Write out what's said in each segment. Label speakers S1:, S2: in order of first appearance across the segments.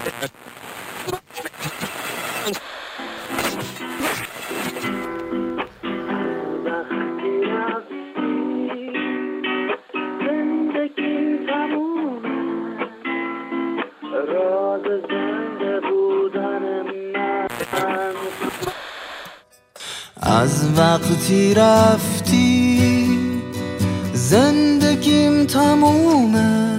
S1: از وقتی رفتی زندگیم تمومه،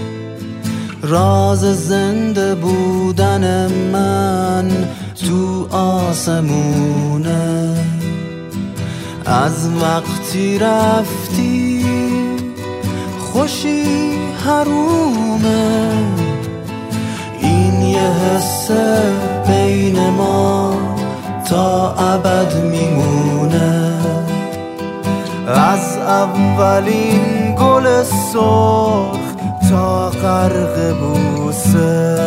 S1: راز زنده بودن من تو آسمونه. از وقتی رفتی خوشی حرومه، این یه حس بین ما تا ابد میمونه. از اولین گل سرخ تا غرق بوسه،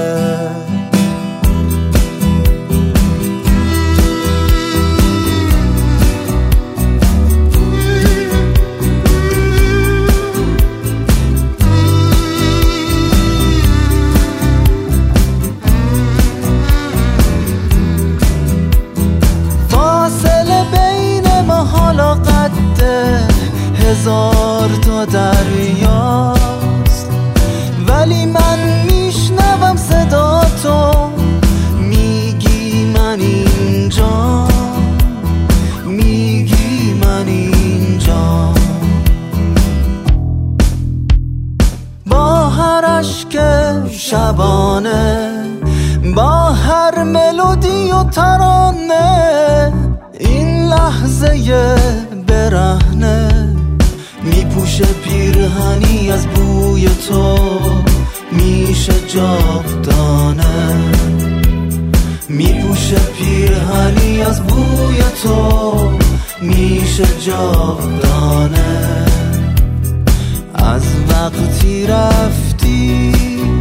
S1: حالا قد 1000 تا دریاست، ولی من میشنوم صدا تو، میگی من اینجا، میگی من اینجا. با هر اشک شبانه، با هر ملودی و ترانه، این لحظه برهنه میپوشه پیرهنی از بوی تو، میشه جاودانه. میپوشه پیرهنی از بوی تو، میشه جاودانه. از وقتی رفتی